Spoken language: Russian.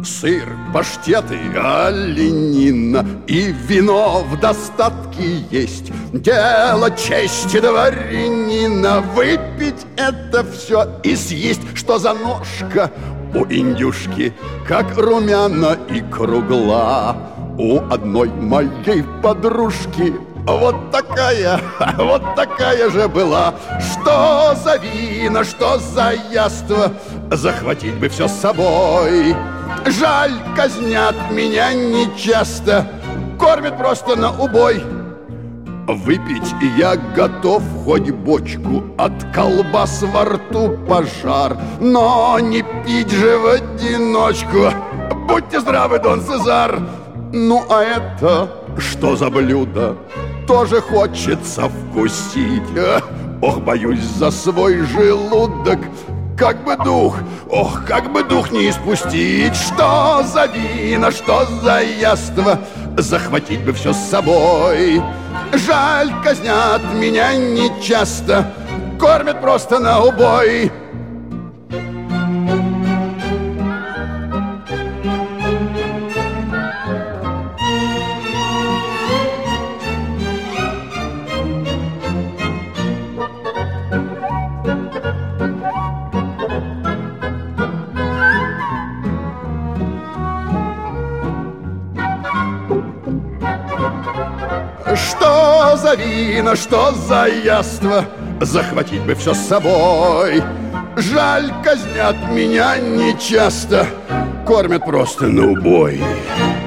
Сыр, паштеты, оленина и вино в достатке есть. Дело чести дворянина выпить это все и съесть. Что за ножка у индюшки, как румяна и кругла. У одной моей подружки вот такая же была. Что за вина, что за яство, захватить бы все с собой. Жаль, казнят меня нечасто, кормят просто на убой. Выпить я готов хоть бочку, от колбас во рту пожар, но не пить же в одиночку. Будьте здравы, Дон Сезар. Ну а это что за блюдо? Тоже хочется вкусить. Ох, боюсь за свой желудок. Как бы дух не испустить. Что за вина, что за яство, захватить бы все с собой. Жаль, казнят меня нечасто, кормят просто на убой. Что за вина, что за яство, захватить бы все с собой. Жаль, казнят меня нечасто, кормят просто на убой.